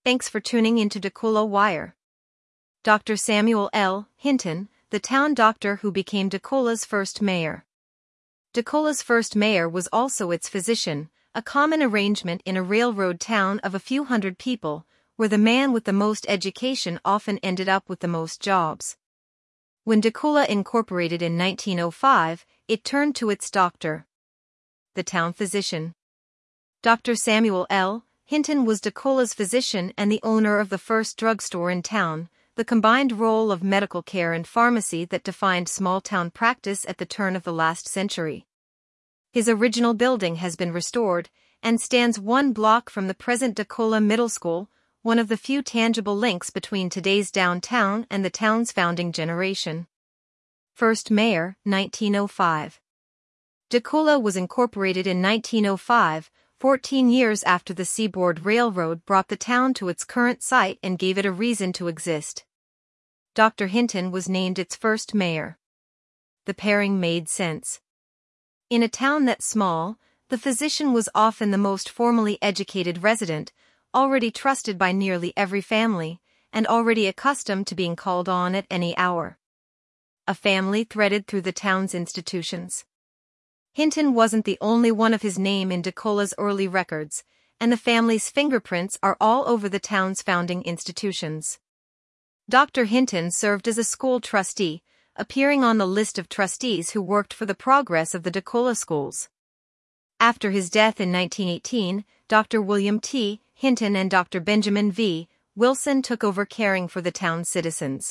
Thanks for tuning into DeCoulla Wire. Dr. Samuel L. Hinton, the town doctor who became DeCoulla's first mayor. DeCoulla's first mayor was also its physician, a common arrangement in a railroad town of a few hundred people, where the man with the most education often ended up with the most jobs. When DeCoulla incorporated in 1905, it turned to its doctor, the town physician. Dr. Samuel L. Hinton was DeCoulla's physician and the owner of the first drugstore in town, the combined role of medical care and pharmacy that defined small-town practice at the turn of the last century. His original building has been restored and stands 1 block from the present DeCoulla Middle School, one of the few tangible links between today's downtown and the town's founding generation. First mayor, 1905. DeCoulla was incorporated in 1905, 14 years after the Seaboard Railroad brought the town to its current site and gave it a reason to exist. Dr. Hinton was named its first mayor. The pairing made sense. In a town that small, the physician was often the most formally educated resident, already trusted by nearly every family, and already accustomed to being called on at any hour. A family threaded through the town's institutions. Hinton wasn't the only one of his name in DeCoulla's early records, and the family's fingerprints are all over the town's founding institutions. Dr. Hinton served as a school trustee, appearing on the list of trustees who worked for the progress of the DeCoulla schools. After his death in 1918, Dr. William T. Hinton and Dr. Benjamin V. Wilson took over caring for the town's citizens.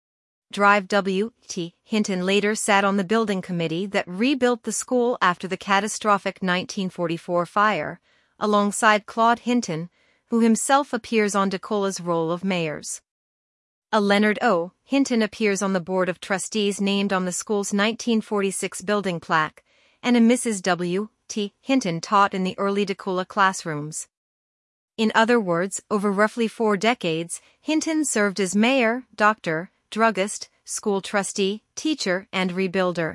Drive W. T. Hinton later sat on the building committee that rebuilt the school after the catastrophic 1944 fire, alongside Claude Hinton, who himself appears on DeCoulla's roll of mayors. A Leonard O. Hinton appears on the board of trustees named on the school's 1946 building plaque, and a Mrs. W. T. Hinton taught in the early DeCoulla classrooms. In other words, over roughly 4 decades, Hinton served as mayor, doctor, druggist, school trustee, teacher, and rebuilder.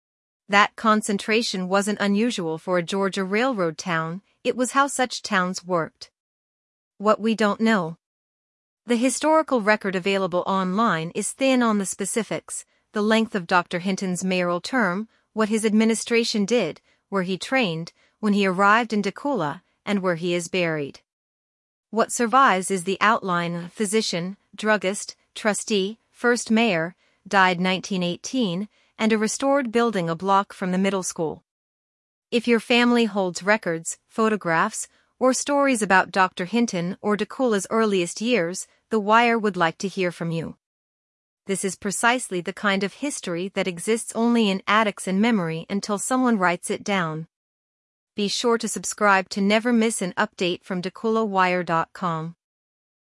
That concentration wasn't unusual for a Georgia railroad town, it was how such towns worked. What we don't know. The historical record available online is thin on the specifics, the length of Dr. Hinton's mayoral term, what his administration did, where he trained, when he arrived in DeCoulla, and where he is buried. What survives is the outline: physician, druggist, trustee, first mayor, died 1918, and a restored building a block from the middle school. If your family holds records, photographs, or stories about Dr. Hinton or DeCoulla's earliest years, The Wire would like to hear from you. This is precisely the kind of history that exists only in attics and memory until someone writes it down. Be sure to subscribe to never miss an update from DeCoullaWire.com.